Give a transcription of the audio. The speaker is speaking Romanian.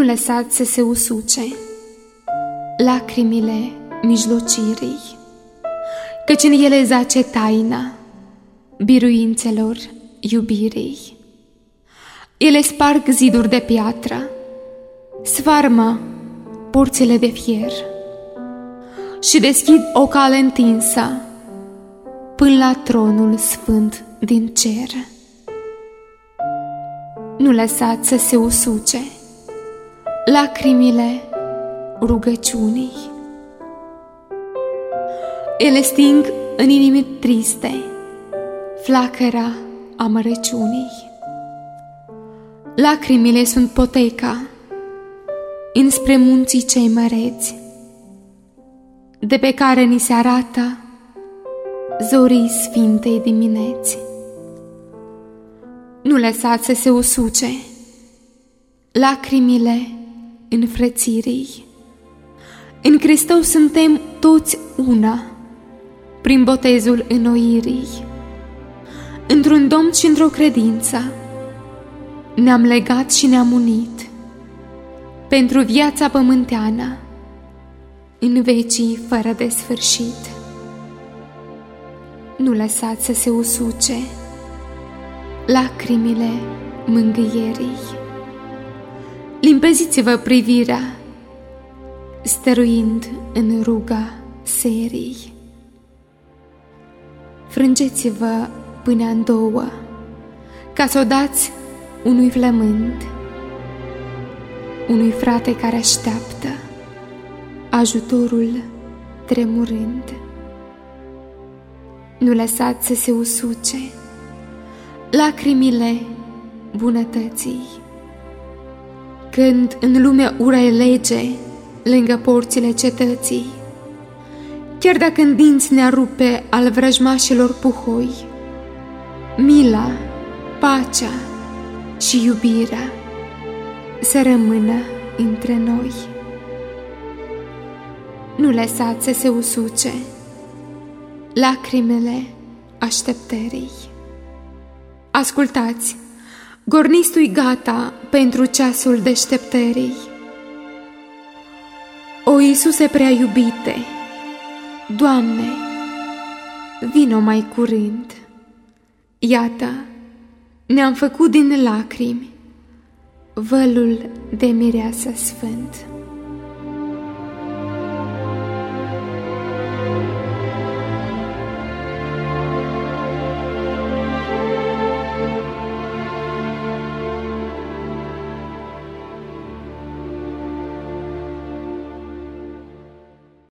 Nu lăsați să se usuce lacrimile mijlocirii, căci în ele zace taina biruințelor iubirii. Ele sparg ziduri de piatră, sfarmă porțile de fier și deschid o cale întinsă până la tronul sfânt din cer. Nu lăsați să se usuce lacrimile rugăciunii. Ele sting în inimi triste flacăra amărăciunii. Lacrimile sunt poteca înspre munții cei măreți, de pe care ni se arată zorii sfintei dimineți. Nu lăsați să se usuce lacrimile înfrățirii. În Hristos suntem toți una, prin botezul înnoirii. Într-un Domn și într-o credință ne-am legat și ne-am unit pentru viața pământeană în vecii fără de sfârșit. Nu lăsați să se usuce lacrimile mângâierii. Limpeziți-vă privirea stăruind în ruga serii. Frângeți-vă până în două ca să o dați unui flămând, unui frate care așteaptă ajutorul tremurând. Nu lăsați să se usuce lacrimile bunătății, când în lume ura e lege lângă porțile cetății. Chiar dacă în dinți ne-ar rupe al vrăjmașilor puhoi, mila, pacea și iubirea să rămână între noi. Nu lăsați să se usuce lacrimile așteptării. Ascultați, gornistul-i gata pentru ceasul deșteptării. O Iisuse prea iubite, Doamne, vino mai curând. Iată, ne-am făcut din lacrimi vălul de mireasă sfânt.